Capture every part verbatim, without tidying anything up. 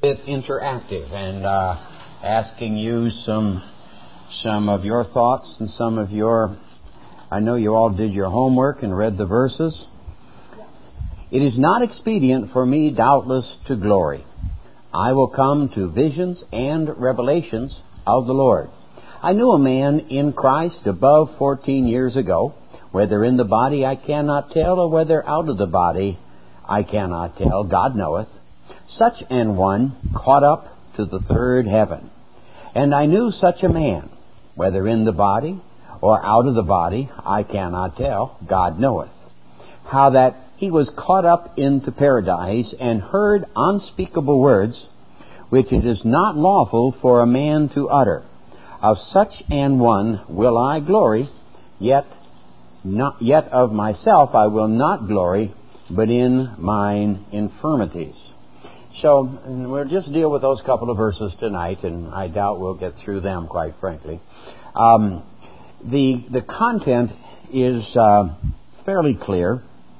bit interactive and uh, asking you some some of your thoughts and some of your. I know you all did your homework and read the verses. It is not expedient for me, doubtless, to glory. I will come to visions and revelations of the Lord. I knew a man in Christ above fourteen years ago, whether in the body I cannot tell, or whether out of the body I cannot tell, God knoweth. Such an one caught up to the third heaven. And I knew such a man, whether in the body or out of the body I cannot tell, God knoweth, how that he was caught up into paradise, and heard unspeakable words, which it is not lawful for a man to utter. Of such an one will I glory, yet not yet of myself I will not glory, but in mine infirmities. So we'll just deal with those couple of verses tonight, and I doubt we'll get through them, quite frankly. Um, the the content is uh, fairly clear.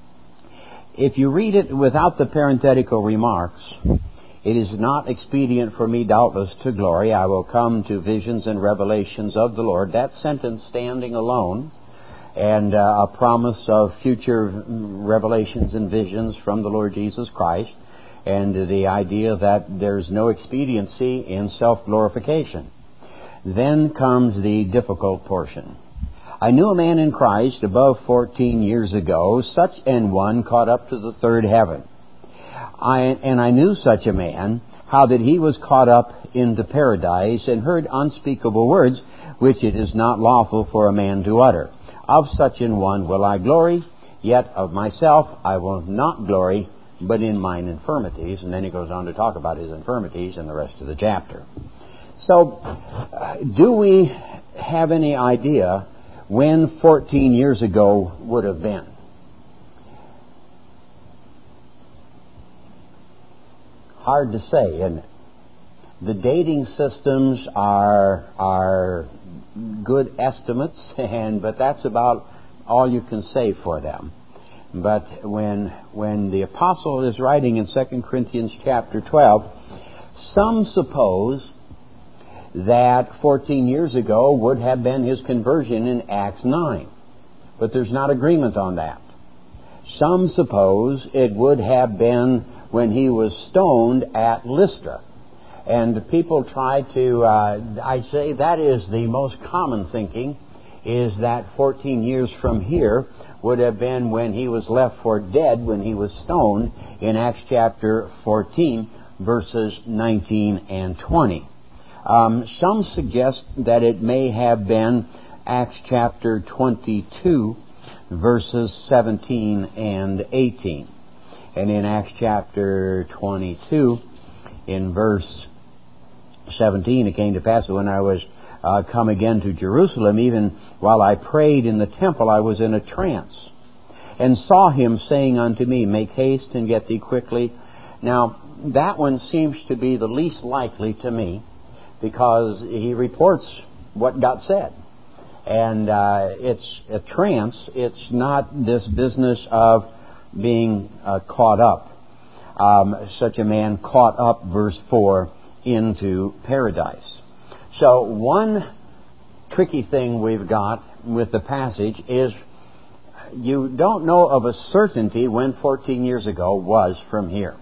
If you read it without the parenthetical remarks, it is not expedient for me, doubtless, to glory. I will come to visions and revelations of the Lord. That sentence standing alone, and uh, a promise of future revelations and visions from the Lord Jesus Christ, and the idea that there's no expediency in self-glorification. Then comes the difficult portion. I knew a man in Christ above fourteen years ago, such an one caught up to the third heaven. I, and I knew such a man, how that he was caught up into paradise, and heard unspeakable words, which it is not lawful for a man to utter. Of such an one will I glory, yet of myself I will not glory, but in mine infirmities. And then he goes on to talk about his infirmities in the rest of the chapter. So, uh, do we have any idea when fourteen years ago would have been? Hard to say, isn't it? The dating systems are are good estimates, and but that's about all you can say for them. But when when the apostle is writing in Second Corinthians chapter twelve, some suppose that fourteen years ago would have been his conversion in Acts nine. But there's not agreement on that. Some suppose it would have been when he was stoned at Lystra. And people try to, uh, I say that is the most common thinking, is that fourteen years from here would have been when he was left for dead, when he was stoned in Acts chapter fourteen, verses nineteen and twenty. Um, some suggest that it may have been Acts chapter twenty-two, verses seventeen and eighteen. And in Acts chapter twenty-two, in verse seventeen, it came to pass that when I was uh, come again to Jerusalem, even while I prayed in the temple, I was in a trance, and saw him saying unto me, Make haste and get thee quickly. Now, that one seems to be the least likely to me, because he reports what got said. And uh, it's a trance. It's not this business of being uh, caught up. Um, such a man caught up, verse four, into paradise. So one tricky thing we've got with the passage is you don't know of a certainty when fourteen years ago was from here.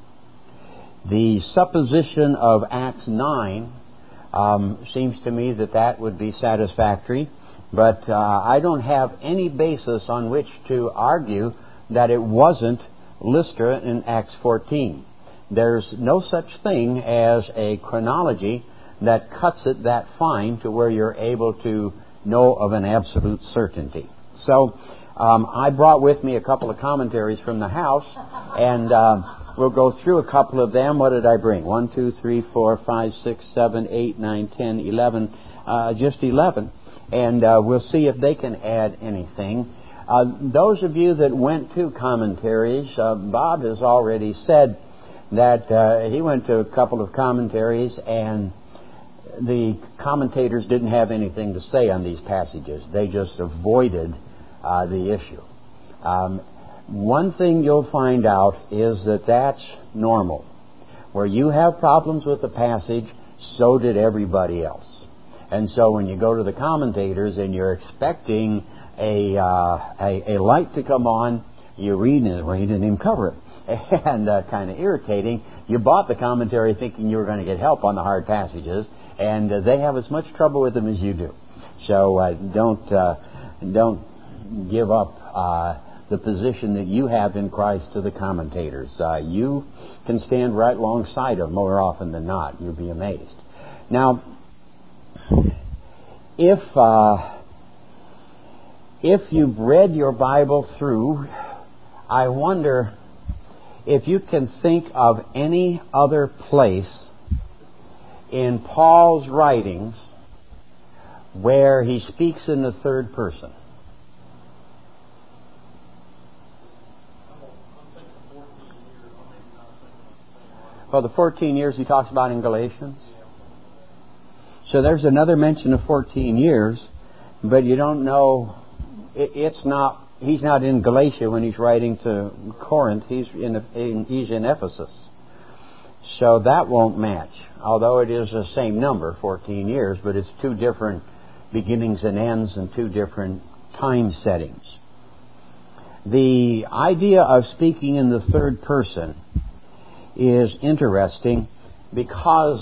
The supposition of Acts nine um, seems to me that that would be satisfactory, but uh, I don't have any basis on which to argue that it wasn't Lystra in Acts fourteen. There's no such thing as a chronology that cuts it that fine to where you're able to know of an absolute certainty. So um, I brought with me a couple of commentaries from the house, and uh, we'll go through a couple of them. What did I bring? One, two, three, four, five, six, seven, eight, nine, ten, eleven. Uh, just eleven. And uh, we'll see if they can add anything. Uh, those of you that went to commentaries, uh, Bob has already said that uh, he went to a couple of commentaries, and the commentators didn't have anything to say on these passages. They just avoided uh, the issue. Um, one thing you'll find out is that that's normal. where you have problems with the passage, so did everybody else. And so when you go to the commentators and you're expecting a uh, a, a light to come on, you read it, well, he didn't even cover it. And uh, kind of irritating. You bought the commentary thinking you were going to get help on the hard passages, and uh, they have as much trouble with them as you do. So uh, don't uh, don't give up uh, the position that you have in Christ to the commentators. Uh, you can stand right alongside them more often than not. You'll be amazed. Now, if uh, if you've read your Bible through, I wonder if you can think of any other place in Paul's writings where he speaks in the third person. Well, the fourteen years he talks about in Galatians. So there's another mention of fourteen years, but you don't know, it, it's not, he's not in Galatia when he's writing to Corinth, he's in, in, he's in Ephesus. So that won't match, although it is the same number, fourteen years, but it's two different beginnings and ends and two different time settings. The idea of speaking in the third person is interesting because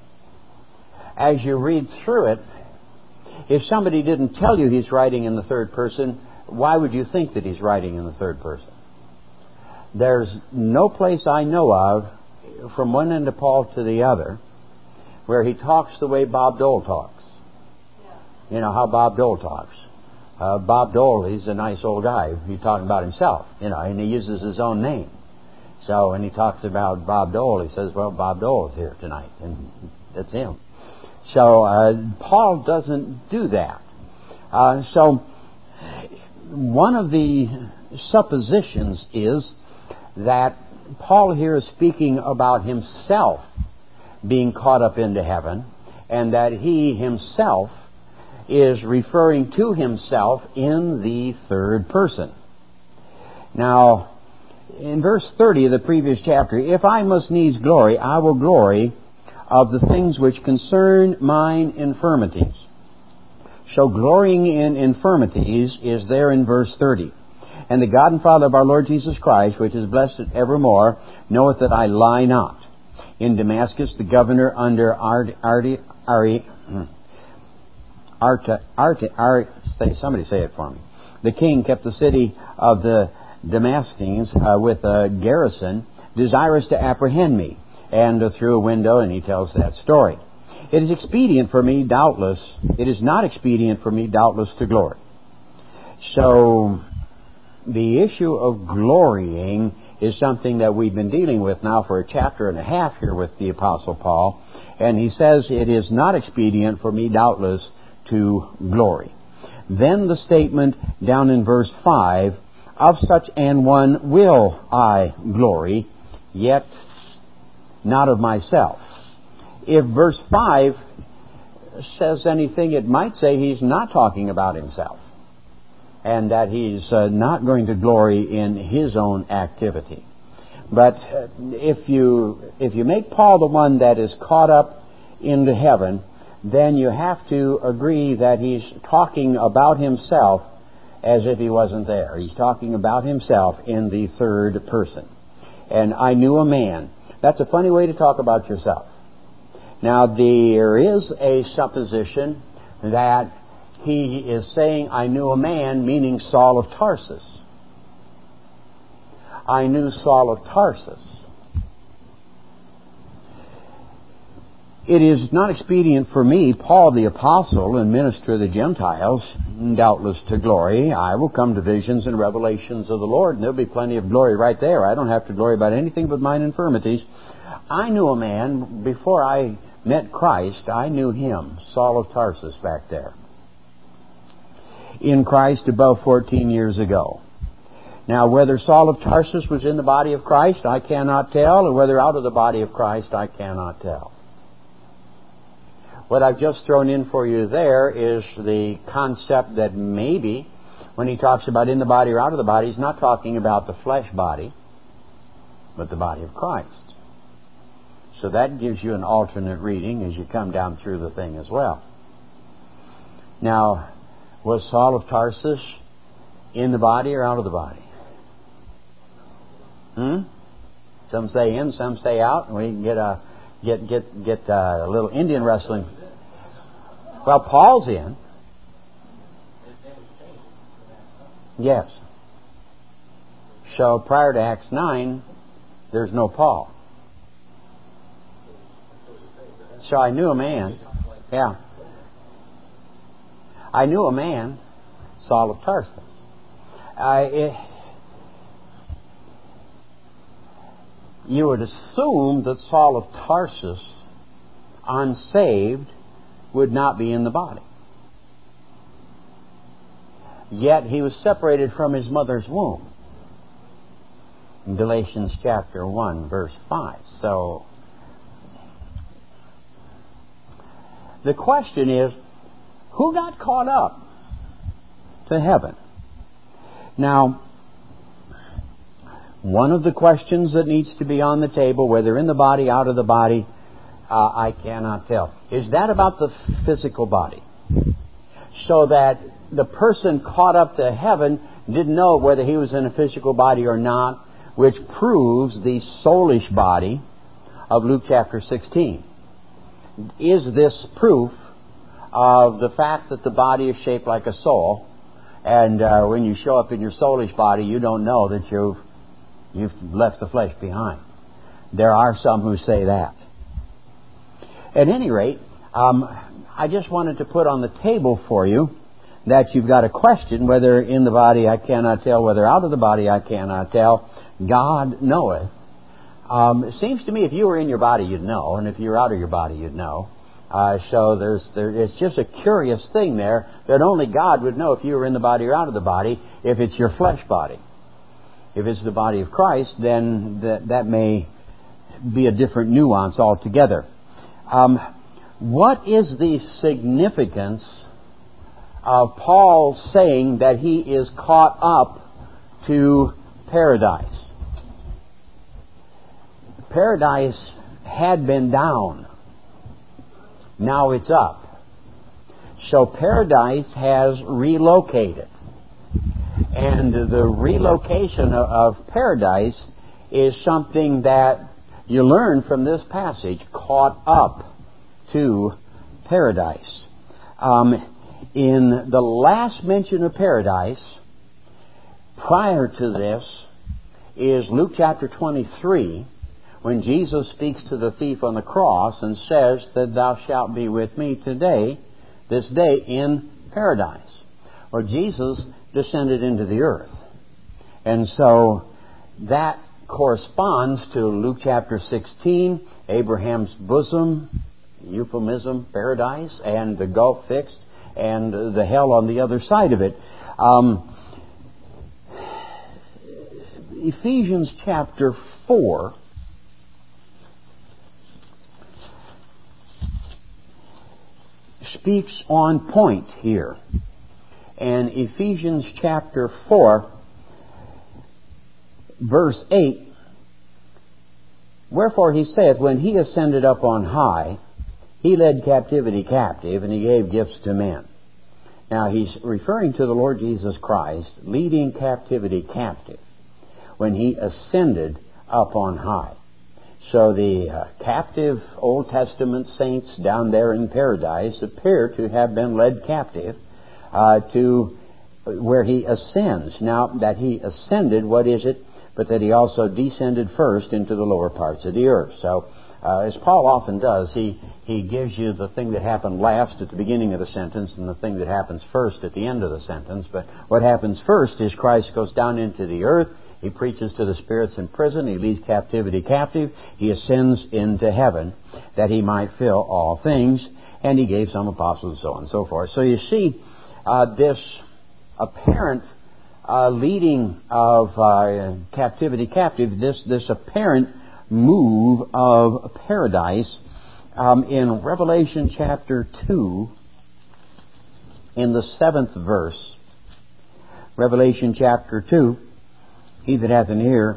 as you read through it, if somebody didn't tell you he's writing in the third person, why would you think that he's writing in the third person? There's no place I know of, from one end of Paul to the other, where he talks the way Bob Dole talks. You know how Bob Dole talks. Uh, Bob Dole, he's a nice old guy. He's talking about himself, you know, and he uses his own name. So when he talks about Bob Dole, he says, well, Bob Dole is here tonight, and that's him. So uh, Paul doesn't do that. Uh, so one of the suppositions is that Paul here is speaking about himself being caught up into heaven, and that he himself is referring to himself in the third person. Now, in verse thirty of the previous chapter, if I must needs glory, I will glory of the things which concern mine infirmities. So glorying in infirmities is there in verse thirty. And the God and Father of our Lord Jesus Christ, which is blessed evermore, knoweth that I lie not. In Damascus, the governor under Arti, Arti, Arti, Arti, Arti, Arti, say, somebody say it for me. The king kept the city of the Damascene uh, with a garrison, desirous to apprehend me, and uh, through a window, and he tells that story. It is expedient for me, doubtless, it is not expedient for me, doubtless, to glory. So, the issue of glorying is something that we've been dealing with now for a chapter and a half here with the Apostle Paul, and he says, it is not expedient for me, doubtless, to glory. Then the statement down in verse five, of such an one will I glory, yet not of myself. If verse five says anything, it might say he's not talking about himself, and that he's uh, not going to glory in his own activity. But uh, if you if you make Paul the one that is caught up into heaven, then you have to agree that he's talking about himself as if he wasn't there. He's talking about himself in the third person. And I knew a man. That's a funny way to talk about yourself. Now, there is a supposition that he is saying, I knew a man, meaning Saul of Tarsus. I knew Saul of Tarsus. It is not expedient for me, Paul the Apostle and minister of the Gentiles, doubtless to glory. I will come to visions and revelations of the Lord, and there'll be plenty of glory right there. I don't have to glory about anything but mine infirmities. I knew a man, before I met Christ, I knew him, Saul of Tarsus back there, in Christ above fourteen years ago. Now, whether Saul of Tarsus was in the body of Christ, I cannot tell, or whether out of the body of Christ, I cannot tell. What I've just thrown in for you there is the concept that maybe when he talks about in the body or out of the body, he's not talking about the flesh body, but the body of Christ. So that gives you an alternate reading as you come down through the thing as well. Now, was Saul of Tarsus in the body or out of the body? Hmm? Some say in, some say out, and we can get a get get get a little Indian wrestling. Well, Paul's in. Yes. So prior to Acts nine, there's no Paul. So I knew a man. Yeah. I knew a man, Saul of Tarsus. I, it, you would assume that Saul of Tarsus, unsaved, would not be in the body. Yet he was separated from his mother's womb. In Galatians chapter one, verse five. So, the question is, who got caught up to heaven? Now, one of the questions that needs to be on the table, whether in the body, out of the body, uh, I cannot tell. Is that about the physical body? So that the person caught up to heaven didn't know whether he was in a physical body or not, which proves the soulish body of Luke chapter sixteen. Is this proof of the fact that the body is shaped like a soul, and uh, when you show up in your soulish body, you don't know that you've you've left the flesh behind? There are some who say that. At any rate, um, I just wanted to put on the table for you that you've got a question, whether in the body I cannot tell, whether out of the body I cannot tell. God knoweth. Um, it seems to me if you were in your body, you'd know, and if you're out of your body, you'd know. Uh, so there's there, it's just a curious thing there that only God would know if you were in the body or out of the body, if it's your flesh body. If it's the body of Christ, then that, that may be a different nuance altogether. Um, what is the significance of Paul saying that he is caught up to paradise? Paradise had been down. Now it's up. So paradise has relocated. And the relocation of paradise is something that you learn from this passage, caught up to paradise. Um, in the last mention of paradise, prior to this, is Luke chapter twenty-three, when Jesus speaks to the thief on the cross and says that thou shalt be with me today, this day, in paradise. Or Jesus descended into the earth. And so that corresponds to Luke chapter sixteen, Abraham's bosom, euphemism, paradise, and the gulf fixed, and the hell on the other side of it. Um, Ephesians chapter four speaks on point here. And Ephesians chapter four, verse eight, wherefore he saith, when he ascended up on high, he led captivity captive, and he gave gifts to men. Now he's referring to the Lord Jesus Christ leading captivity captive when he ascended up on high. So the uh, captive Old Testament saints down there in paradise appear to have been led captive uh, to where he ascends. Now that he ascended, what is it? But that he also descended first into the lower parts of the earth. So uh, as Paul often does, he, he gives you the thing that happened last at the beginning of the sentence and the thing that happens first at the end of the sentence. But what happens first is Christ goes down into the earth. He preaches to the spirits in prison. He leads captivity captive. He ascends into heaven that he might fill all things. And he gave some apostles and so on and so forth. So you see uh, this apparent uh, leading of uh, captivity captive, this, this apparent move of paradise um, in Revelation chapter two, in the seventh verse. Revelation chapter two. He that hath an ear,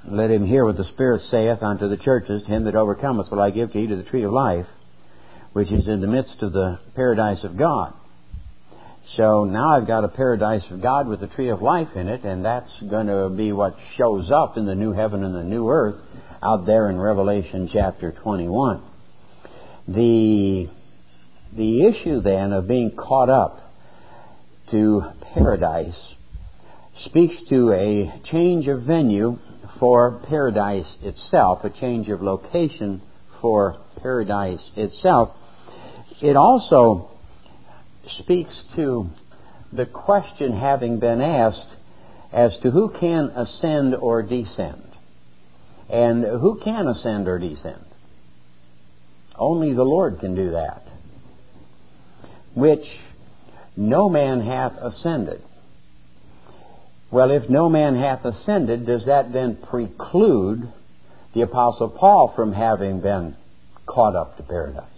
let him hear what the Spirit saith unto the churches. To him that overcometh will I give to eat of the tree of life, which is in the midst of the paradise of God. So now I've got a paradise of God with the tree of life in it, and that's going to be what shows up in the new heaven and the new earth out there in Revelation chapter twenty-one. The, the issue then of being caught up to paradise speaks to a change of venue for paradise itself, a change of location for paradise itself. It also speaks to the question having been asked as to who can ascend or descend. And who can ascend or descend? Only the Lord can do that. Which no man hath ascended. Well, if no man hath ascended, does that then preclude the Apostle Paul from having been caught up to paradise?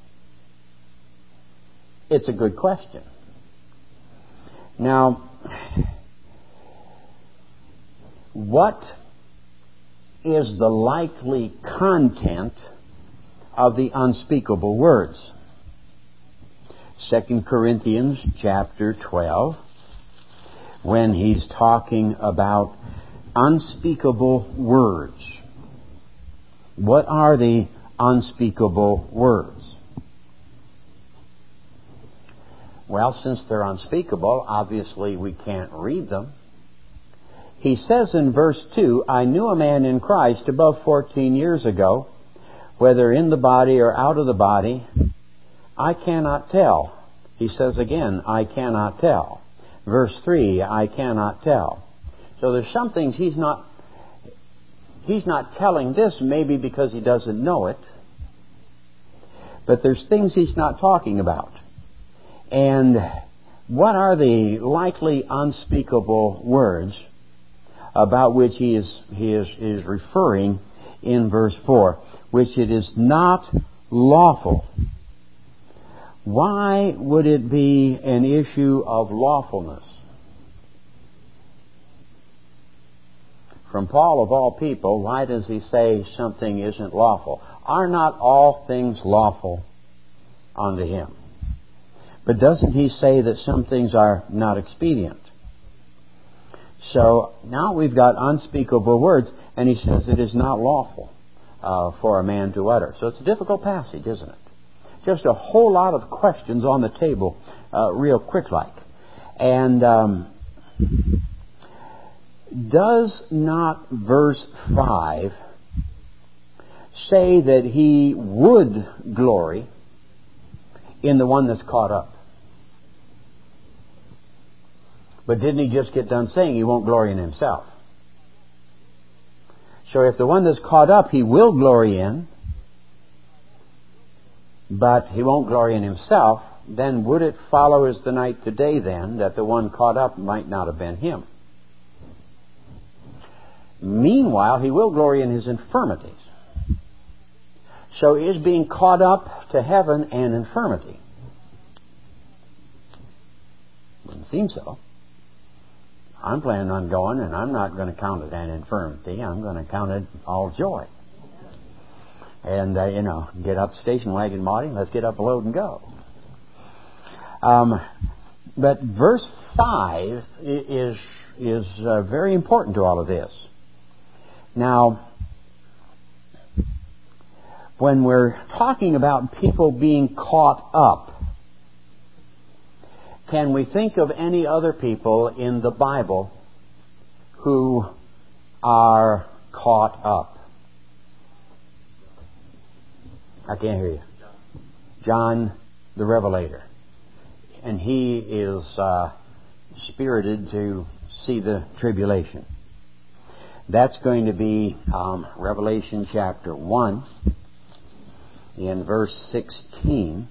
It's a good question. Now, what is the likely content of the unspeakable words? Second Corinthians chapter twelve, when he's talking about unspeakable words. What are the unspeakable words? Well, since they're unspeakable, obviously we can't read them. He says in verse two, I knew a man in Christ above fourteen years ago, whether in the body or out of the body, I cannot tell. He says again, I cannot tell. Verse three, I cannot tell. So there's some things he's not, he's not telling this maybe because he doesn't know it, but there's things he's not talking about. And what are the likely unspeakable words about which he is he is, is referring in verse four? Which it is not lawful. Why would it be an issue of lawfulness? From Paul of all people, why does he say something isn't lawful? Are not all things lawful unto him? But doesn't he say that some things are not expedient? So now we've got unspeakable words, and he says it is not lawful uh, for a man to utter. So it's a difficult passage, isn't it? Just a whole lot of questions on the table, uh, real quick like. And um, does not verse five say that he would glory in the one that's caught up? But didn't he just get done saying he won't glory in himself? So if the one that's caught up he will glory in, but he won't glory in himself, then would it follow as the night today then that the one caught up might not have been him? Meanwhile, he will glory in his infirmities. So is being caught up to heaven an infirmity? Doesn't seem so. I'm planning on going, and I'm not going to count it an infirmity. I'm going to count it all joy. And, uh, you know, get up station wagon, Marty, let's get up a load and go. Um, but verse five is, is uh, very important to all of this. Now, when we're talking about people being caught up, can we think of any other people in the Bible who are caught up? I can't hear you. John the Revelator. And he is uh, spirited to see the tribulation. That's going to be um, Revelation chapter one in verse sixteen.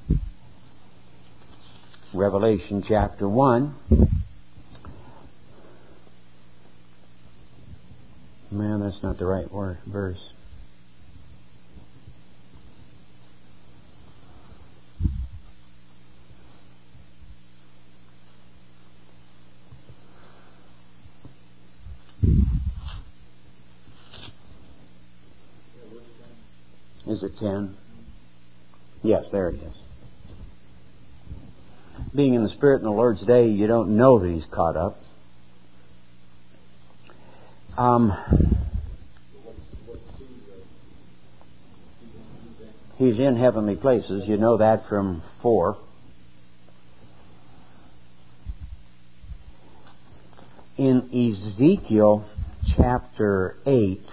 Revelation chapter one. Man, that's not the right word, verse. Is it ten? Yes, there it is. Being in the Spirit in the Lord's day, you don't know that He's caught up. Um, he's in heavenly places. You know that from four. In Ezekiel chapter eight,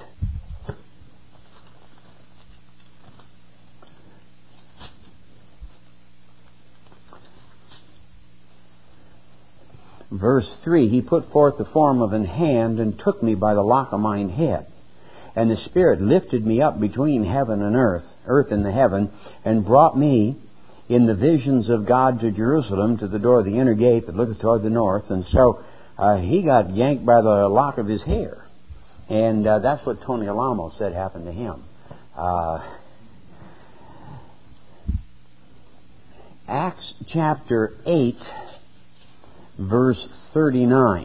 verse three, He put forth the form of an hand and took me by the lock of mine head. And the Spirit lifted me up between heaven and earth, earth and the heaven, and brought me in the visions of God to Jerusalem, to the door of the inner gate that looketh toward the north. And so uh, he got yanked by the lock of his hair. And uh, that's what Tony Alamo said happened to him. Uh, Acts chapter eight, verse thirty-nine.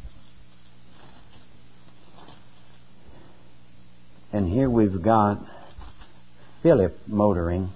And here we've got Philip motoring.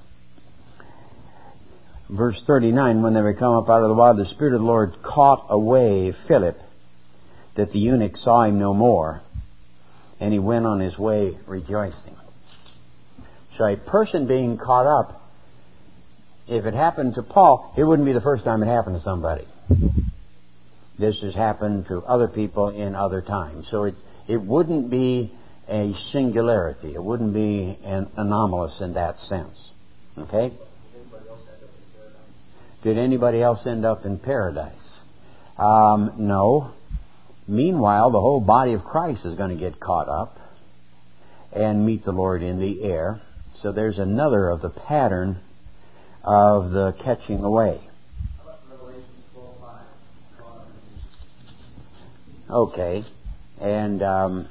Verse thirty-nine, when they were come up out of the water, the Spirit of the Lord caught away Philip, that the eunuch saw him no more, and he went on his way rejoicing. So a person being caught up, if it happened to Paul, it wouldn't be the first time it happened to somebody. This has happened to other people in other times. So it, it wouldn't be a singularity. It wouldn't be an anomalous in that sense. Okay? Did anybody else end up in paradise? Um, no. Meanwhile, the whole body of Christ is going to get caught up and meet the Lord in the air. So there's another of the pattern of the catching away. Okay. And um,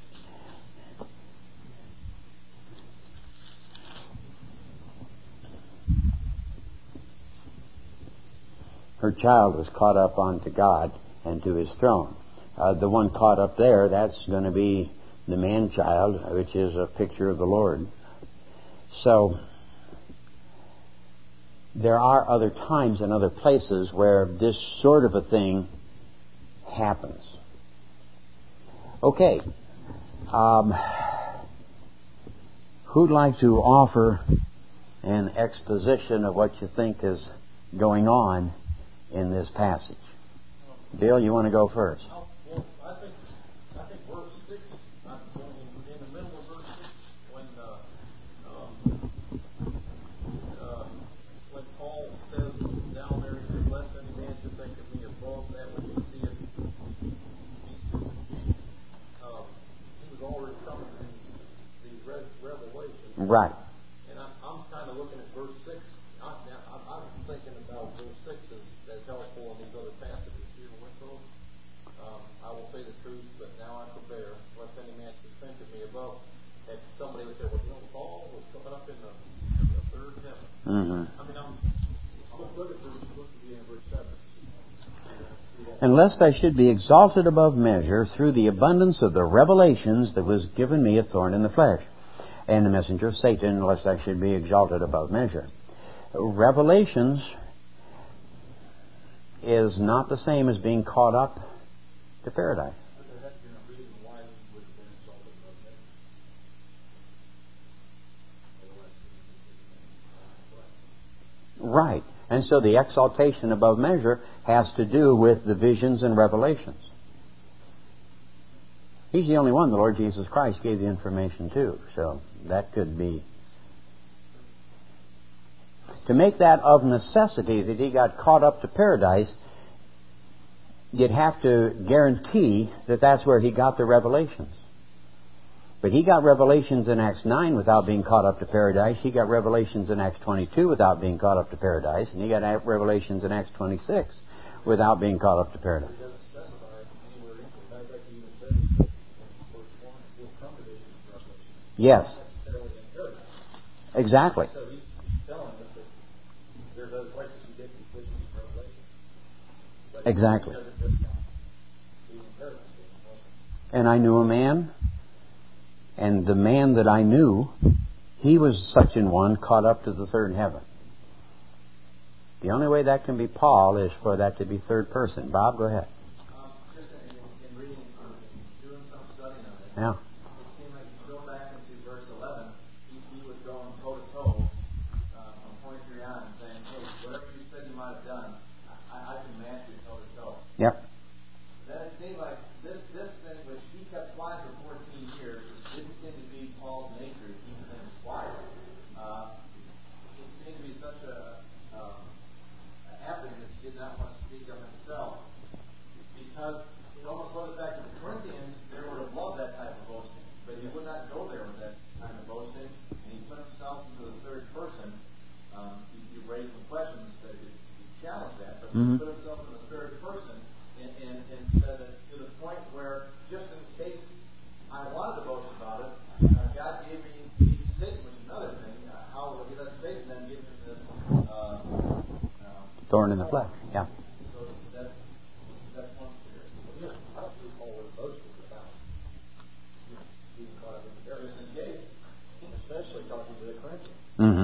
her child was caught up onto God and to His throne. Uh, the one caught up there, that's going to be the man-child, which is a picture of the Lord. So there are other times and other places where this sort of a thing happens. Okay. Um, who'd like to offer an exposition of what you think is going on in this passage? Bill, you want to go first? Well, I think I think verse six. I'm going in the middle of verse six when uh, um, uh, when Paul says down there, he says, "Lest any man should think of me above that which he seeth." Um, he was already coming in these revelations. Right. And I'm, I'm kind of looking at verse six. I, I'm, I'm thinking about verse six as, as helpful in these other passages here with those. Um, I will say the truth, but now I forbear, lest any man should think of me above. And somebody would say, well, you know, Paul was coming up in the, in the third heaven. Mm-hmm. I mean, I'm, I'm look at verse, look at the end of verse seven. And lest I should be exalted above measure through the abundance of the revelations that was given me a thorn in the flesh, and the messenger of Satan, lest I should be exalted above measure. Revelations is not the same as being caught up to paradise. But there had been a reason why he would have been exalted above measure. Right. And so the exaltation above measure has to do with the visions and revelations. He's the only one the Lord Jesus Christ gave the information to. So that could be. To make that of necessity that he got caught up to paradise, you'd have to guarantee that that's where he got the revelations. But he got revelations in Acts nine without being caught up to paradise. He got revelations in Acts twenty-two without being caught up to paradise. And he got revelations in Acts twenty-six without being caught up to paradise. Yes. Exactly. So he's telling us that there's other places you get these visions and revelations. Exactly. And I knew a man, and the man that I knew, He was such an one caught up to the third heaven. The only way that can be Paul is for that to be third person. Bob, go ahead. Um, just in, in reading, in doing some studying on it, Yeah. it seemed like if you go back into verse eleven, he, he was going toe to toe from twenty-three on and saying, hey, whatever you said you might have done, I, I can match you toe to toe. Yep. Then it seemed like this, this thing, which he kept quiet for fourteen years, didn't seem to be Paul's nature to keep things quiet. Uh, it seemed to be such a um, happening that he did not want to speak of himself, because it almost goes back to the Corinthians. They would have loved that type of boasting, but he would not go there with that kind of boasting, and he put himself into the third person. Um, he, he raised some questions that he, he challenged that, but Mm-hmm. he put himself in the third person, and, and, and said that to the point where, just in case I wanted to boast about it, uh, God gave me Satan, which is another thing. Uh, how he let Satan then give him this. Uh, Thorn in the flesh. Yeah. So that, that's one spirit. Yeah, I don't think Paul was boasting about being caught up in the just in case, especially talking to the Corinthians. Mm-hmm.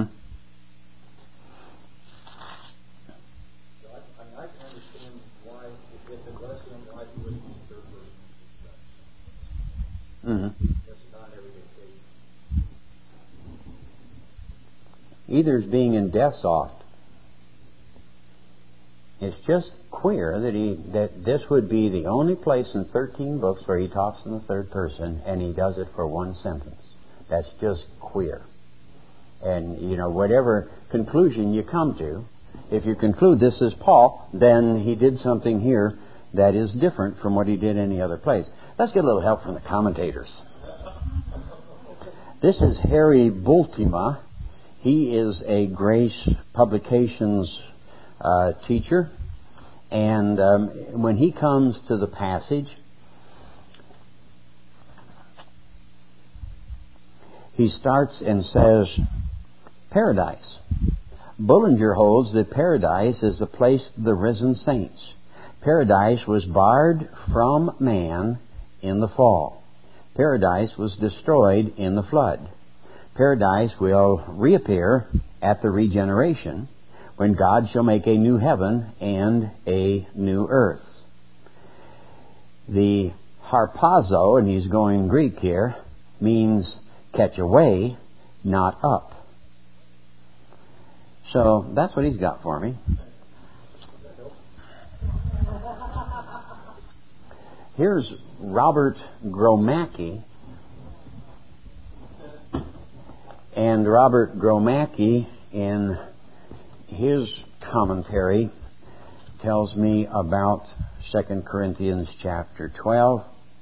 So I, I mean, I can understand why, if it was him, why he wouldn't use third person. Mm-hmm. That's not everyday case. Either is being in death soft. It's just queer that he that this would be the only place in thirteen books where he talks in the third person, and he does it for one sentence. That's just queer. And, you know, whatever conclusion you come to, if you conclude this is Paul, then he did something here that is different from what he did any other place. Let's get a little help from the commentators. This is Harry Bultima. He is a Grace Publications uh, teacher. And um, when he comes to the passage, he starts and says, paradise. Bullinger holds that paradise is the place of the risen saints. Paradise was barred from man in the fall. Paradise was destroyed in the flood. Paradise will reappear at the regeneration, when God shall make a new heaven and a new earth. The harpazo, and he's going Greek here, means catch away, not up. So that's what he's got for me. Here's Robert Gromacki. And Robert Gromacki, in his commentary, tells me about Second Corinthians chapter twelve.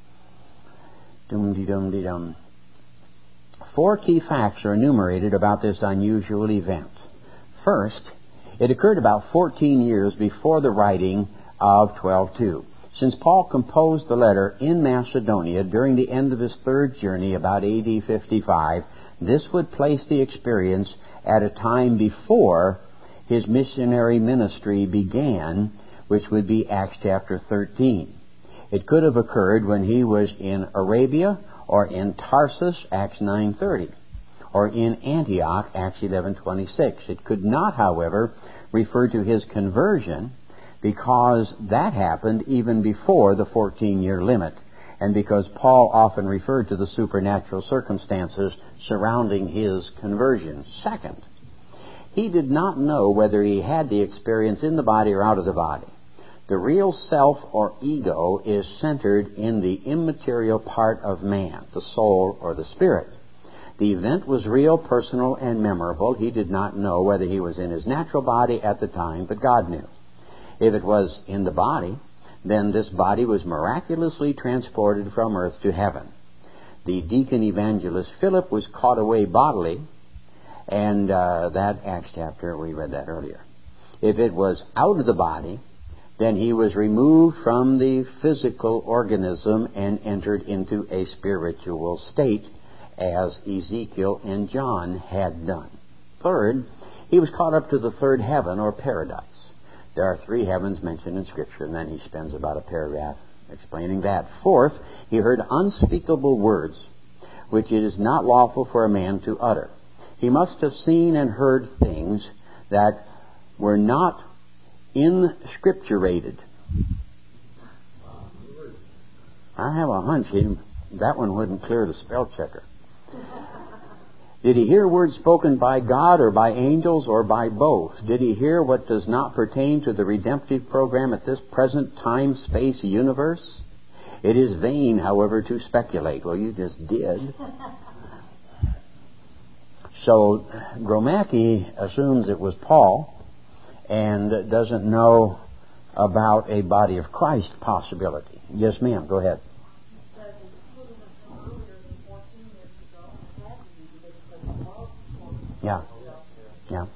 Dum-de-dum-de-dum. Four key facts are enumerated about this unusual event. First, it occurred about fourteen years before the writing of twelve two. Since Paul composed the letter in Macedonia during the end of his third journey, about A D fifty-five, this would place the experience at a time before his missionary ministry began, which would be Acts chapter thirteen. It could have occurred when he was in Arabia, or in Tarsus, Acts nine thirty, or in Antioch, Acts eleven twenty-six. It could not, however, refer to his conversion, because that happened even before the fourteen-year limit, and because Paul often referred to the supernatural circumstances surrounding his conversion. Second, he did not know whether he had the experience in the body or out of the body. The real self or ego is centered in the immaterial part of man, the soul or the spirit. The event was real, personal, and memorable. He did not know whether he was in his natural body at the time, but God knew. If it was in the body, then this body was miraculously transported from earth to heaven. The deacon evangelist Philip was caught away bodily, and uh, that Acts chapter, we read that earlier. If it was out of the body, then he was removed from the physical organism and entered into a spiritual state, as Ezekiel and John had done. Third, he was caught up to the third heaven, or paradise. There are three heavens mentioned in Scripture, and then he spends about a paragraph explaining that. Fourth, he heard unspeakable words, which it is not lawful for a man to utter. He must have seen and heard things that were not inscripturated. I have a hunch he, that one wouldn't clear the spell checker. Did he hear words spoken by God or by angels or by both? Did he hear what does not pertain to the redemptive program at this present time, space, universe? It is vain, however, to speculate. Well, you just did. So Gromacki assumes it was Paul and doesn't know about a body of Christ possibility. Yes, ma'am. Go ahead. Yeah. Yeah.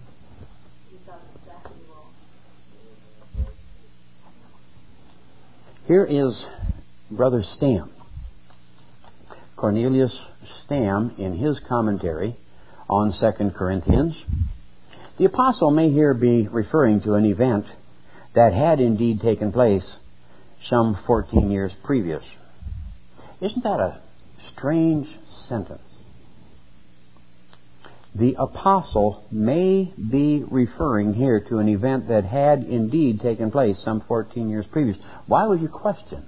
Here is Brother Stam. Cornelius Stam, in his commentary on Second Corinthians. The apostle may here be referring to an event that had indeed taken place some fourteen years previous. Isn't that a strange sentence? The apostle may be referring here to an event that had indeed taken place some fourteen years previous. Why would you question?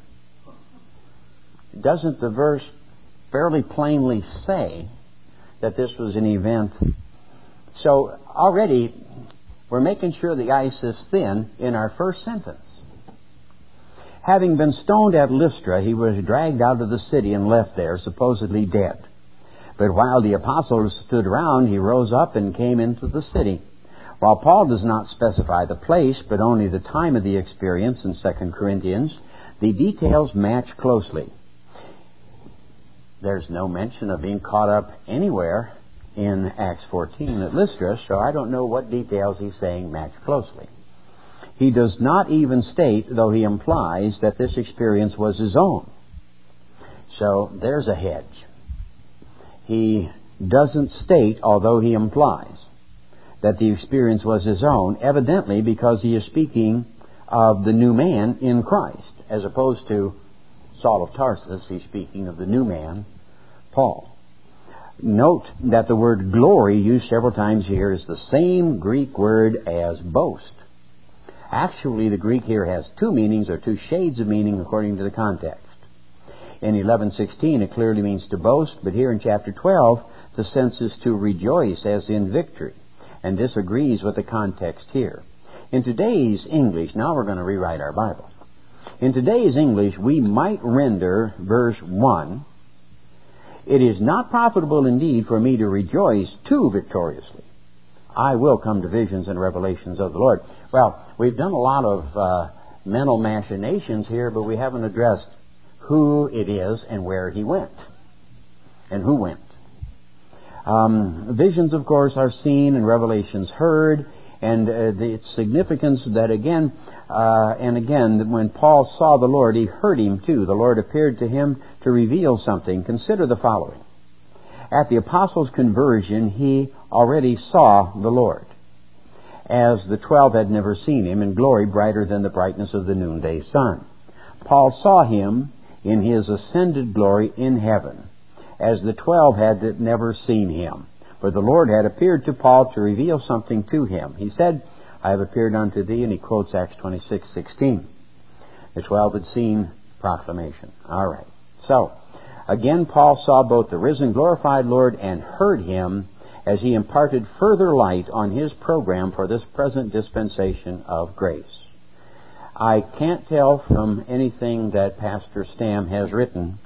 Doesn't the verse fairly plainly say that this was an event? So already we're making sure the ice is thin in our first sentence. Having been stoned at Lystra, he was dragged out of the city and left there, supposedly dead. But while the apostles stood around, he rose up and came into the city. While Paul does not specify the place, but only the time of the experience in Second Corinthians, the details match closely. There's no mention of being caught up anywhere in Acts fourteen at Lystra, so I don't know what details he's saying match closely. He does not even state, though he implies, that this experience was his own. So there's a hedge. He doesn't state, although he implies, that the experience was his own, evidently because he is speaking of the new man in Christ, as opposed to Saul of Tarsus. He's speaking of the new man, Paul. Note that the word glory, used several times here, is the same Greek word as boast. Actually, the Greek here has two meanings, or two shades of meaning, according to the context. In eleven sixteen, it clearly means to boast, but here in chapter twelve, the sense is to rejoice as in victory. And this agrees with the context here. In today's English, now we're going to rewrite our Bible. In today's English, we might render verse one, "It is not profitable indeed for me to rejoice too victoriously. I will come to visions and revelations of the Lord." Well, we've done a lot of uh, mental machinations here, but we haven't addressed who it is and where he went. And who went. Um, visions, of course, are seen and revelations heard. And uh, the, its significance that again uh, and again, that when Paul saw the Lord, he heard him too. The Lord appeared to him to reveal something. Consider the following. At the apostles' conversion, he already saw the Lord, as the twelve had never seen him, in glory brighter than the brightness of the noonday sun. Paul saw him in his ascended glory in heaven, as the twelve had never seen him. For the Lord had appeared to Paul to reveal something to him. He said, "I have appeared unto thee," and he quotes Acts twenty-six sixteen. The twelve had seen proclamation. All right. So, again, Paul saw both the risen, glorified Lord and heard him as he imparted further light on his program for this present dispensation of grace. I can't tell from anything that Pastor Stam has written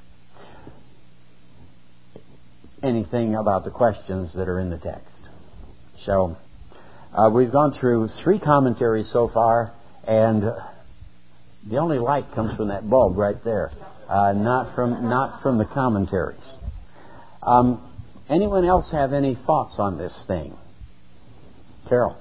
anything about the questions that are in the text. So, uh, we've gone through three commentaries so far, and the only light comes from that bulb right there, uh, not from not from the commentaries. Um, anyone else have any thoughts on this thing? Carol.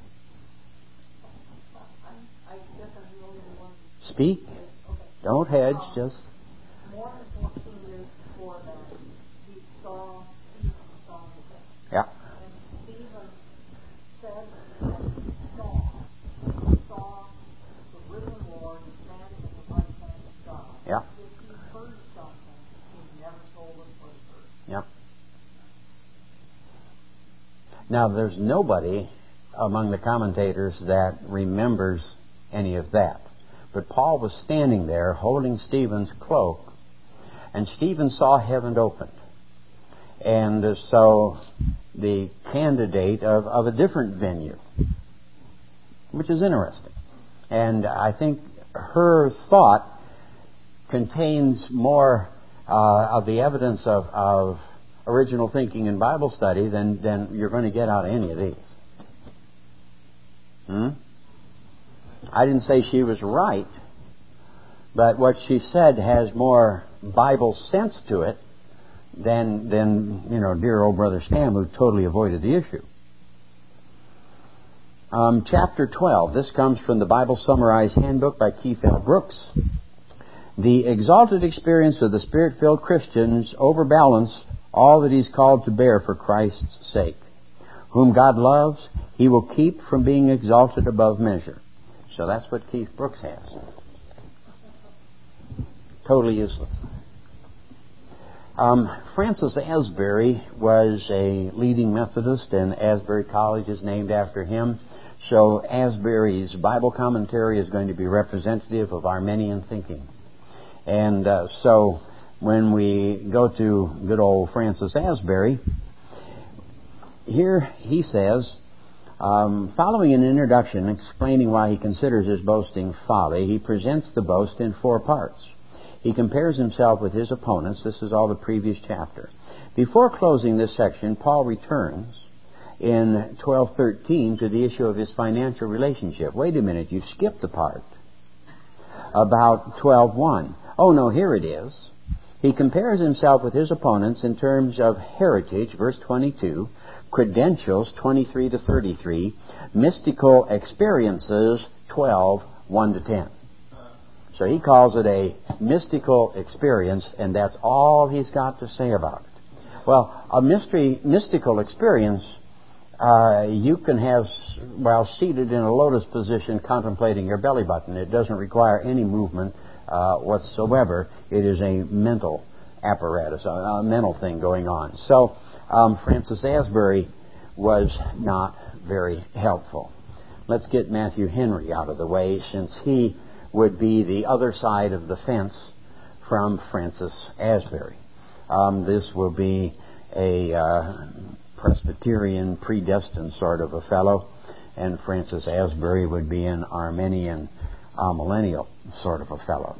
Speak. Don't hedge, just... More than fourteen years before that, he saw Stephen stoned to death. Yeah. And Stephen said that he saw, he saw the risen Lord standing at the right hand of God. Yeah. If he heard something, he never told us what he heard. Yeah. Now, there's nobody among the commentators that remembers any of that. But Paul was standing there holding Stephen's cloak, and Stephen saw heaven opened. And uh, so the candidate of, of a different venue, which is interesting. And I think her thought contains more uh, of the evidence of, of original thinking in Bible study than, than you're going to get out of any of these. Hmm? I didn't say she was right, but what she said has more Bible sense to it than, than you know, dear old Brother Stam, who totally avoided the issue. Um, chapter twelve. This comes from the Bible Summarized Handbook by Keith L. Brooks. The exalted experience of the Spirit-filled Christians overbalance all that He's called to bear for Christ's sake. Whom God loves, He will keep from being exalted above measure. So that's what Keith Brooks has. Totally useless. Um, Francis Asbury was a leading Methodist, and Asbury College is named after him. So Asbury's Bible commentary is going to be representative of Arminian thinking. And uh, so when we go to good old Francis Asbury, here he says, um, following an introduction explaining why he considers his boasting folly, he presents the boast in four parts. He compares himself with his opponents. This is all the previous chapter. Before closing this section, Paul returns in twelve thirteen to the issue of his financial relationship. Wait a minute, you skipped the part about twelve one. Oh, no, here it is. He compares himself with his opponents in terms of heritage, verse twenty-two, credentials, twenty-three to thirty-three, mystical experiences, twelve, one to ten. So he calls it a mystical experience, and that's all he's got to say about it. Well, a mystery, mystical experience, uh, you can have while seated in a lotus position contemplating your belly button. It doesn't require any movement uh, whatsoever. It is a mental apparatus, a, a mental thing going on. So um, Francis Asbury was not very helpful. Let's get Matthew Henry out of the way, since he would be the other side of the fence from Francis Asbury. Um, this will be a uh, Presbyterian predestined sort of a fellow, and Francis Asbury would be an Arminian amillennial sort of a fellow.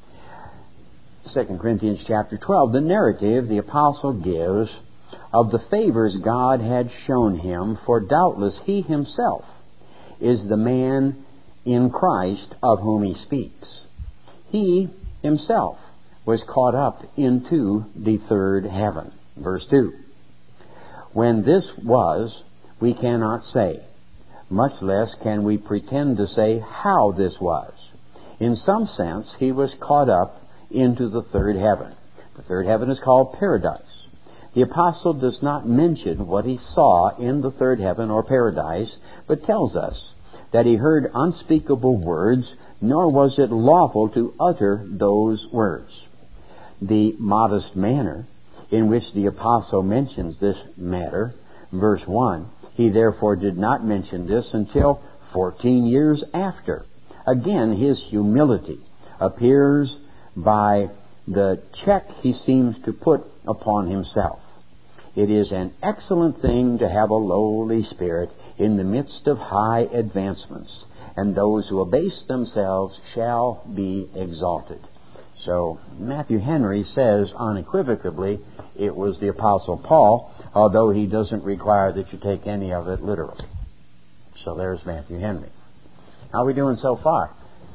Second Corinthians chapter twelve, the narrative the apostle gives of the favors God had shown him, for doubtless he himself is the man in Christ of whom he speaks. He himself was caught up into the third heaven. Verse two. When this was, we cannot say, much less can we pretend to say how this was. In some sense, he was caught up into the third heaven. The third heaven is called paradise. The apostle does not mention what he saw in the third heaven or paradise, but tells us that he heard unspeakable words, nor was it lawful to utter those words. The modest manner in which the apostle mentions this matter, verse one, he therefore did not mention this until fourteen years after. Again, his humility appears by the check he seems to put upon himself. It is an excellent thing to have a lowly spirit in the midst of high advancements, and those who abase themselves shall be exalted. So Matthew Henry says unequivocally it was the Apostle Paul, although he doesn't require that you take any of it literally. So there's Matthew Henry. How are we doing so far?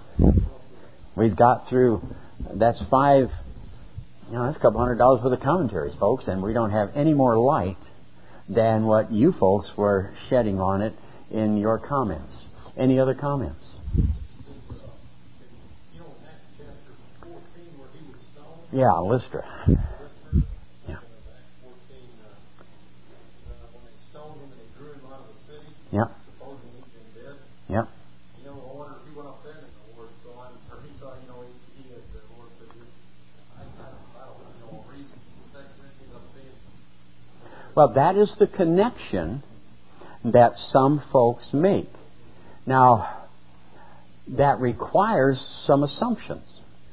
We've got through, that's five, you know, that's a couple hundred dollars for the commentaries, folks, and we don't have any more light than what you folks were shedding on it in your comments. Any other comments? Yeah, Lystra. Yeah. Yeah. Yeah. You know, I wonder if he went up there in the Lord, so I'm, or he saw, you know, he, he had the Lord, but he, I, I don't, I don't know, reason, Second Corinthians, I'm saying. Well, that is the connection that some folks make. Now, that requires some assumptions.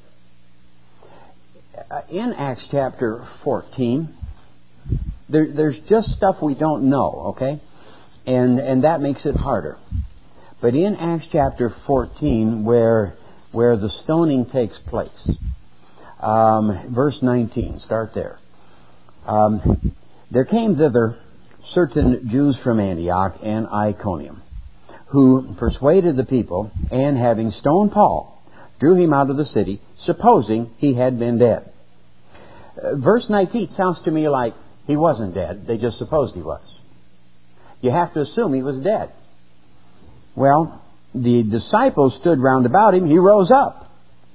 In Acts chapter fourteen, there, there's just stuff we don't know, okay? And and that makes it harder. But in Acts chapter fourteen, where where the stoning takes place, um, verse nineteen, start there. Um, there came thither certain Jews from Antioch and Iconium, who persuaded the people, and having stoned Paul, drew him out of the city, supposing he had been dead. Uh, verse nineteen sounds to me like he wasn't dead. They just supposed he was. You have to assume he was dead. Well, the disciples stood round about him. He rose up.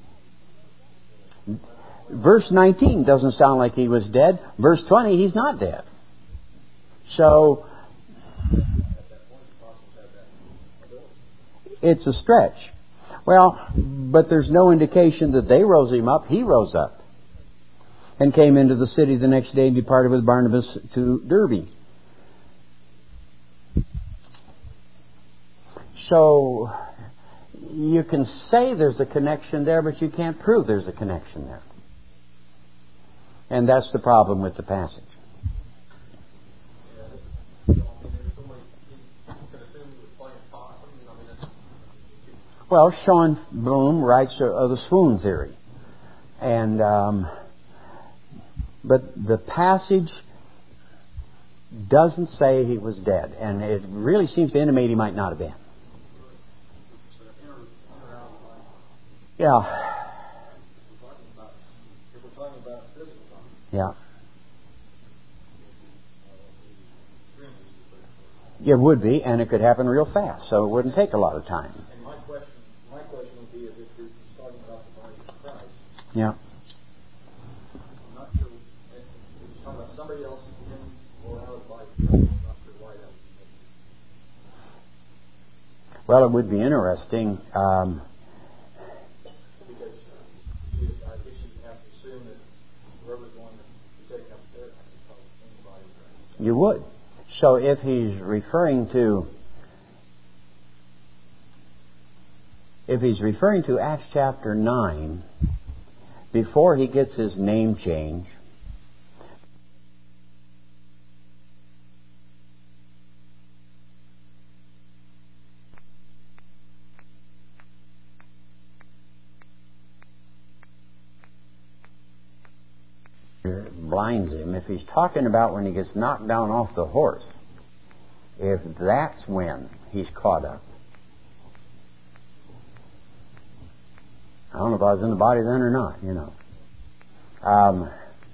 Verse nineteen doesn't sound like he was dead. Verse twenty, he's not dead. So, it's a stretch. Well, but there's no indication that they rose him up. He rose up and came into the city the next day and departed with Barnabas to Derbe. So, you can say there's a connection there, but you can't prove there's a connection there. And that's the problem with the passage. Well, Sean Bloom writes of the swoon theory. And, um, but the passage doesn't say he was dead. And it really seems to intimate he might not have been. Yeah. Yeah. It would be, and it could happen real fast, so it wouldn't take a lot of time. And my question, my question would be, is if you're talking about the body of Christ. Yeah. I'm not sure. If you're talking about somebody else in or out of life, I'm not sure why that would be. Well, it would be interesting. Um, because you, I guess you have to assume that whoever's going to be taken up there, I suppose, anybody. You would. So if he's referring to if he's referring to Acts chapter nine, before he gets his name change, blinds him. If he's talking about when he gets knocked down off the horse, if that's when he's caught up, I don't know if I was in the body then or not, you know. Um,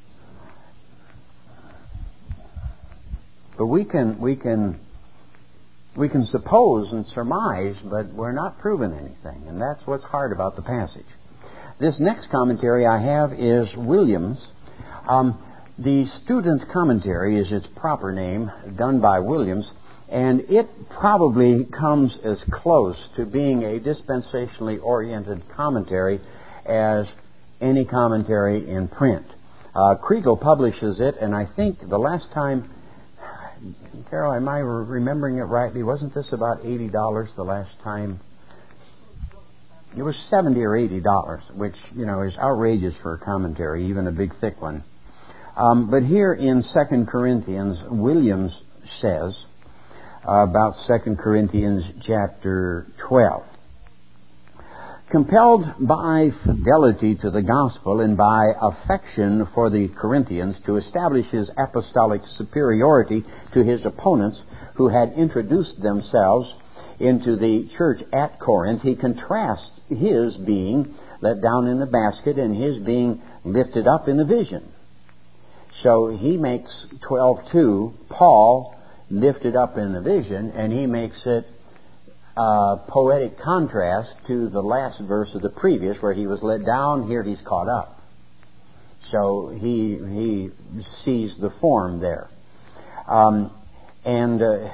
but we can we can we can suppose and surmise, but we're not proving anything, and that's what's hard about the passage. This next commentary I have is Williams. Um, the Student's Commentary is its proper name, done by Williams, and it probably comes as close to being a dispensationally oriented commentary as any commentary in print. Uh, Kriegel publishes it, and I think the last time, Carol, am I remembering it rightly? Wasn't this about eighty dollars the last time? It was seventy or eighty dollars, which, you know, is outrageous for a commentary, even a big thick one. Um, but here in Second Corinthians, Williams says uh, about Second Corinthians chapter twelve. Compelled by fidelity to the gospel and by affection for the Corinthians to establish his apostolic superiority to his opponents who had introduced themselves into the church at Corinth, he contrasts his being let down in the basket and his being lifted up in the vision. So he makes twelve two, Paul lifted up in the vision, and he makes it a poetic contrast to the last verse of the previous, where he was let down. Here he's caught up. So he he sees the form there, um, and uh,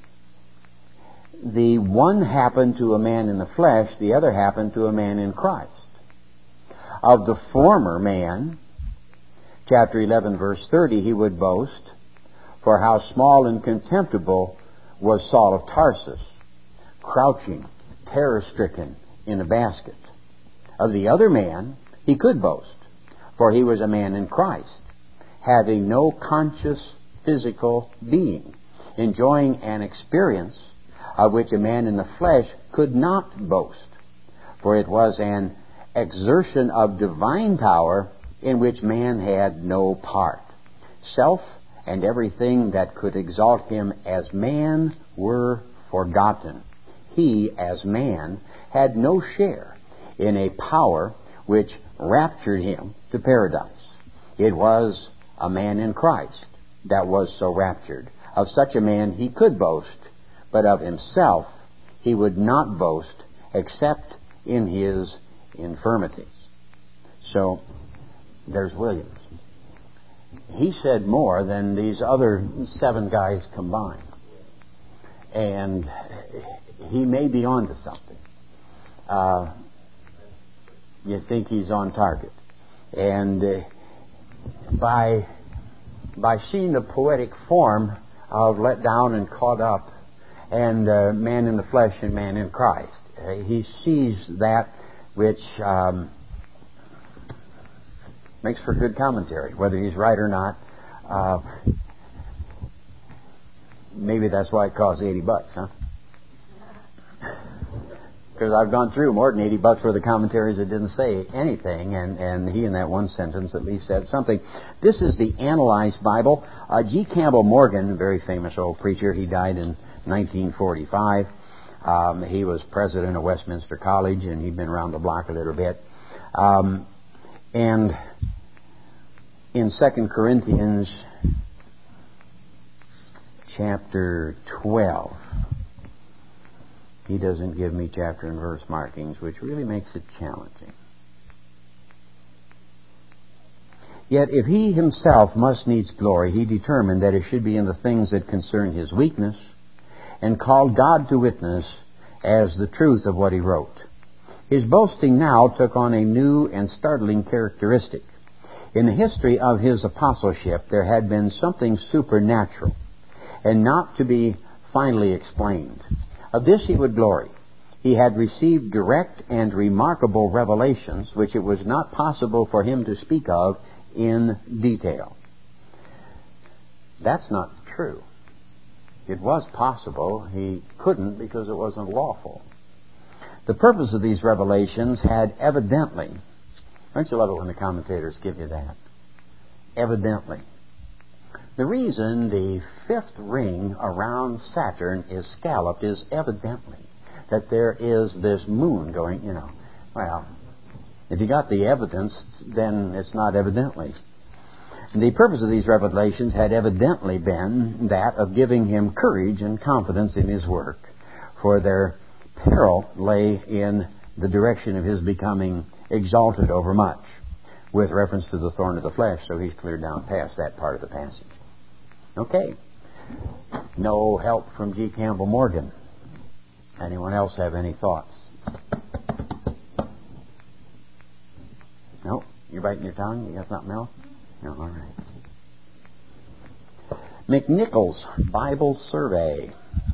the one happened to a man in the flesh, the other happened to a man in Christ. Of the former man, chapter eleven, verse thirty, he would boast, for how small and contemptible was Saul of Tarsus, crouching, terror-stricken in a basket. Of the other man he could boast, for he was a man in Christ, having no conscious physical being, enjoying an experience of which a man in the flesh could not boast, for it was an exertion of divine power in which man had no part. Self and everything that could exalt him as man were forgotten. He, as man, had no share in a power which raptured him to paradise. It was a man in Christ that was so raptured. Of such a man he could boast, but of himself he would not boast except in his infirmities. So, there's Williams. He said more than these other seven guys combined. And he may be on to something. Uh, you think he's on target. And uh, by by seeing the poetic form of let down and caught up and uh, man in the flesh and man in Christ, uh, he sees that which um, makes for good commentary, whether he's right or not. Uh, maybe that's why it costs eighty bucks, huh? Because I've gone through more than eighty bucks worth of commentaries that didn't say anything, and, and he in that one sentence at least said something. This is the Analyzed Bible. Uh, G. Campbell Morgan, a very famous old preacher, he died in nineteen forty-five. Um, he was president of Westminster College, and he'd been around the block a little bit. Um, and in Second Corinthians chapter twelve, he doesn't give me chapter and verse markings, which really makes it challenging. Yet if he himself must needs glory, he determined that it should be in the things that concern his weakness, and called God to witness as the truth of what he wrote. His boasting now took on a new and startling characteristic. In the history of his apostleship, there had been something supernatural, and not to be finally explained. Of this he would glory. He had received direct and remarkable revelations, which it was not possible for him to speak of in detail. That's not true. It was possible. He couldn't because it wasn't lawful. The purpose of these revelations had evidently, don't you love it when the commentators give you that? Evidently. The reason the fifth ring around Saturn is scalloped is evidently that there is this moon going, you know. Well, if you got the evidence, then it's not evidently. And the purpose of these revelations had evidently been that of giving him courage and confidence in his work, for their peril lay in the direction of his becoming exalted over much, with reference to the thorn of the flesh, so he's cleared down past that part of the passage. Okay. No help from G. Campbell Morgan. Anyone else have any thoughts? No? You're biting your tongue? You got something else? No, all right. McNichols Bible Survey.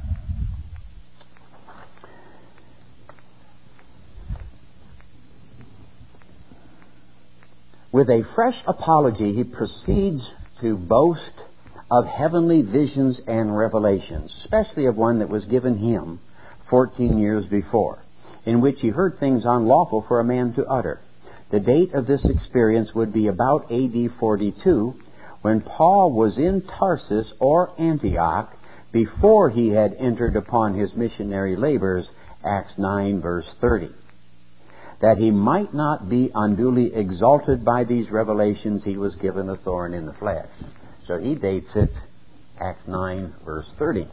With a fresh apology, he proceeds to boast of heavenly visions and revelations, especially of one that was given him fourteen years before, in which he heard things unlawful for a man to utter. The date of this experience would be about A D forty-two, when Paul was in Tarsus or Antioch before he had entered upon his missionary labors, Acts nine, verse thirty. That he might not be unduly exalted by these revelations, he was given a thorn in the flesh. So he dates it, Acts nine, verse thirty.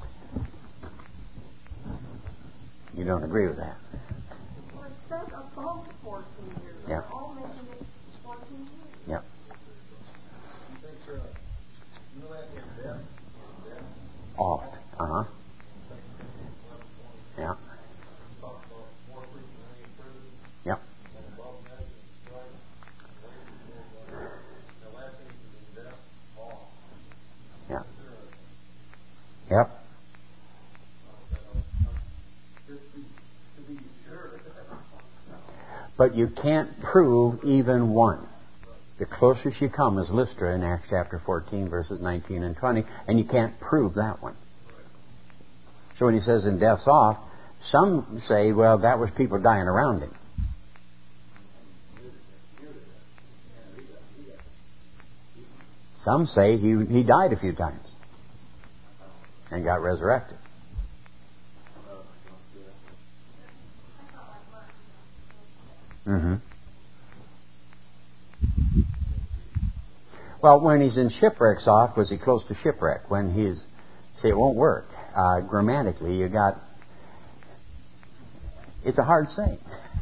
You don't agree with that? Well, it says above fourteen years. Yeah. They're all making it fourteen years. Yeah. You think, uh, you know that in death? In death? Oft. Uh-huh. Yeah. Talk about more frequently in prison. Yep. And above measure in strife. The last thing is in death, all. Yeah. Yep. But you can't prove even one. The closest you come is Lystra in Acts chapter fourteen, verses nineteen and twenty, and you can't prove that one. So when he says in death's off, some say, well, that was people dying around him. Some say he he died a few times and got resurrected. Mm-hmm. Well, when he's in shipwreck's off, was he close to shipwreck? When he's, see, it won't work. Uh, grammatically, you got, it's a hard saying.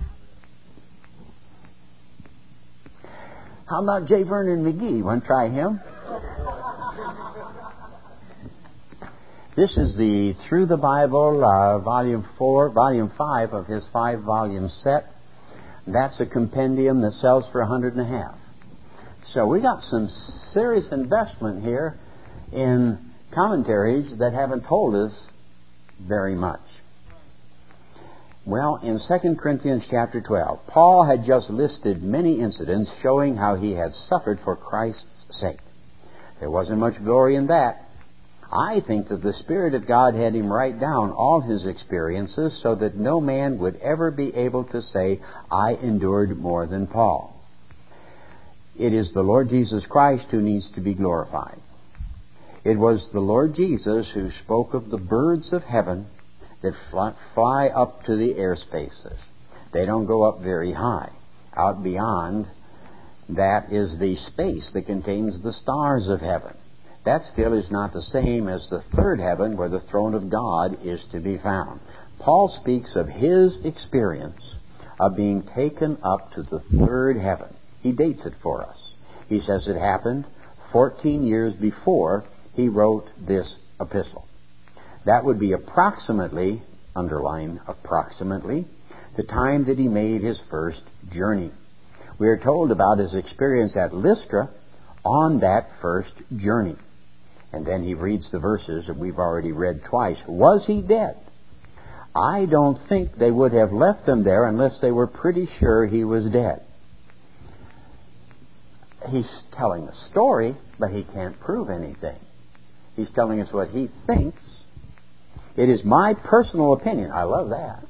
How about J. Vernon McGee? Want to try him? This is the Through the Bible, uh, volume four, volume five of his five-volume set. That's a compendium that sells for a hundred and a half. So we got some serious investment here in commentaries that haven't told us very much. Well, in Second Corinthians chapter twelve, Paul had just listed many incidents showing how he had suffered for Christ's sake. There wasn't much glory in that. I think that the Spirit of God had him write down all his experiences so that no man would ever be able to say, I endured more than Paul. It is the Lord Jesus Christ who needs to be glorified. It was the Lord Jesus who spoke of the birds of heaven that fly up to the air spaces. They don't go up very high. Out beyond that is the space that contains the stars of heaven. That still is not the same as the third heaven where the throne of God is to be found. Paul speaks of his experience of being taken up to the third heaven. He dates it for us. He says it happened fourteen years before he wrote this epistle. That would be approximately, underline approximately, the time that he made his first journey. We are told about his experience at Lystra on that first journey. And then he reads the verses that we've already read twice. Was he dead? I don't think they would have left him there unless they were pretty sure he was dead. He's telling a story, but he can't prove anything. He's telling us what he thinks. It is my personal opinion. I love that.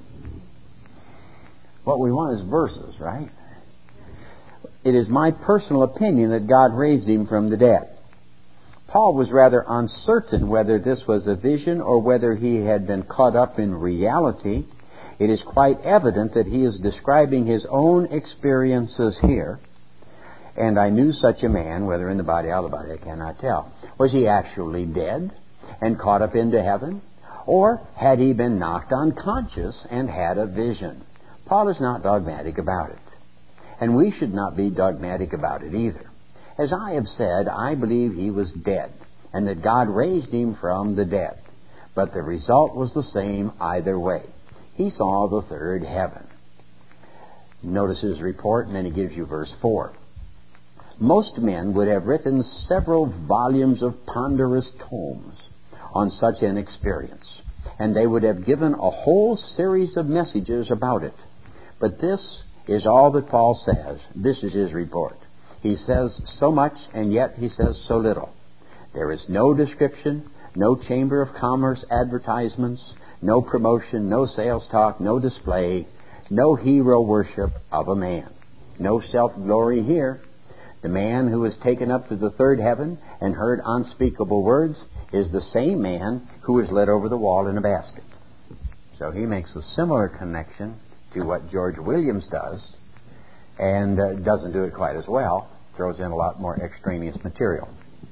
What we want is verses, right? It is my personal opinion that God raised him from the dead. Paul was rather uncertain whether this was a vision or whether he had been caught up in reality. It is quite evident that he is describing his own experiences here. And I knew such a man, whether in the body or out of the body, I cannot tell. Was he actually dead and caught up into heaven? Or had he been knocked unconscious and had a vision? Paul is not dogmatic about it. And we should not be dogmatic about it either. As I have said, I believe he was dead and that God raised him from the dead. But the result was the same either way. He saw the third heaven. Notice his report, and then he gives you verse four. Most men would have written several volumes of ponderous tomes on such an experience, and they would have given a whole series of messages about it. But this is all that Paul says. This is his report. He says so much, and yet he says so little. There is no description, no Chamber of Commerce advertisements, no promotion, no sales talk, no display, no hero worship of a man. No self-glory here. The man who was taken up to the third heaven and heard unspeakable words is the same man who was led over the wall in a basket. So he makes a similar connection to what George Williams does, and uh, doesn't do it quite as well. Throws in a lot more extraneous material.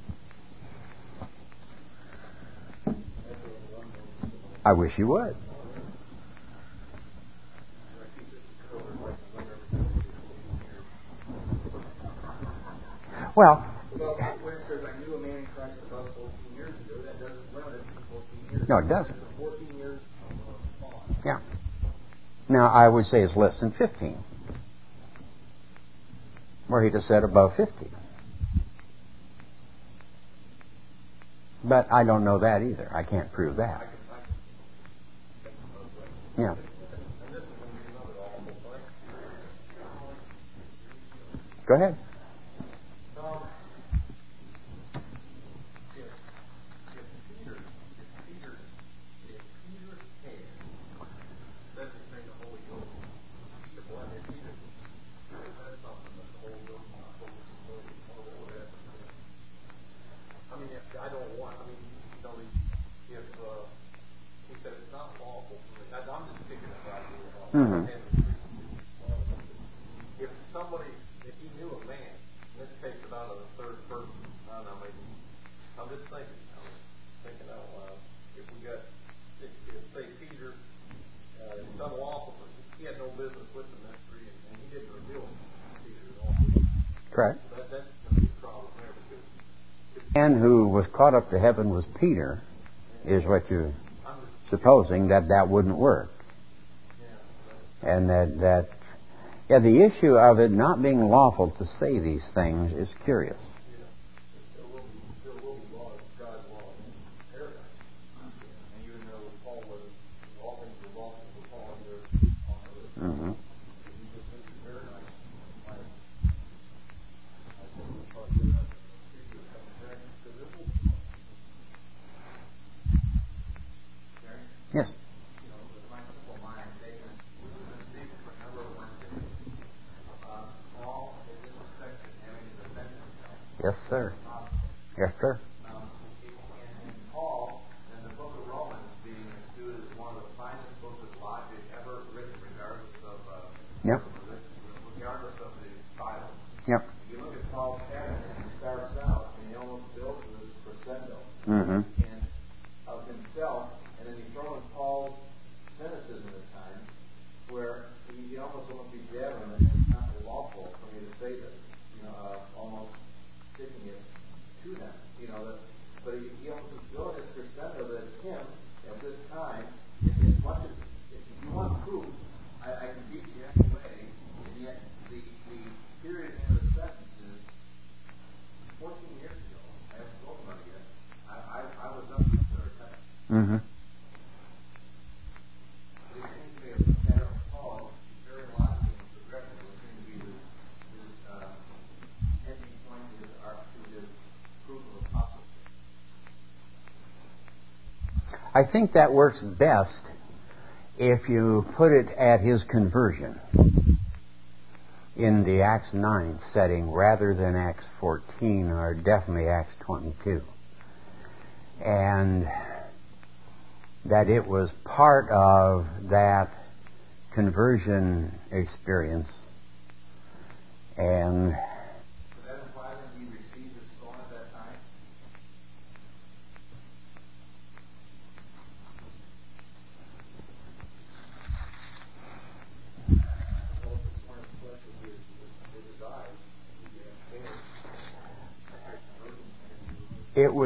I wish you would. Well, well, when it says I knew a man in Christ about fourteen years ago, that doesn't limit it to fourteen years. No, it doesn't. fourteen years on. Yeah. Now, I would say it's less than fifteen. Or he'd have said above fifty. But I don't know that either. I can't prove that. Yeah. Go ahead. Um, if, if Peter, if Peter, if Peter had said the thing the Holy Ghost, the boy, if Peter said something that the Holy Ghost was not supposed to know, what would happen to him? I mean, if, I don't want, I mean, you know, if uh, he said it's not lawful for me, I, I'm just picking it right here. Mm-hmm. If somebody, if he knew a man, in this case about a third person, I don't know, maybe, I'm just thinking, I'm thinking out loud. If we got, if, if say Peter, uh, it's unlawful, but he had no business with the mystery, and, and he didn't reveal it to Peter at all. Correct. That, that's going to be a problem there because. The man who was caught up to heaven was Peter, is what you're supposing, that that wouldn't work. And that, that, yeah, the issue of it not being lawful to say these things is curious. There will be, there will be law, God's law in paradise. And even though Paul was, all things were lawful for Paul here on earth, Mm-hmm. he just went to paradise. Like, I think we talked about that. People have come back to this one. Yes. You know, with my simple mind, taking this deep for a number of Wednesdays, uh, Paul, in this section, having to defend himself. Yes, sir. Yes, sir. Um, and, and Paul, and the book of Romans being eschewed as one of the finest books of logic ever written, regardless of uh, Yep. regardless of the Bible. Yep. If you look at Paul's pattern, he starts out and he almost builds this crescendo Mm-hmm. and of himself, and then he throws in Paul's cynicism at times, where he, he almost almost be jabbing it. It's not lawful for me to say this, you know, uh, almost sticking it to them, you know. That, but he, he almost is building this crescendo that it's him at this time. And as much as if you want proof, I, I can beat you anyway, and yet the the period in the sentence is fourteen years ago. I haven't spoken about it yet. I, I, I was up the third time. Mm-hmm. It seems to me a pattern of Paul is very logical and progressive. It seems to be his, his uh, ending point to his, art, to his proof of apostleship. I think that works best if you put it at his conversion in the Acts nine setting rather than Acts fourteen or definitely Acts twenty-two. And that it was part of that conversion experience. And Does that imply that he received his stone at that time? it was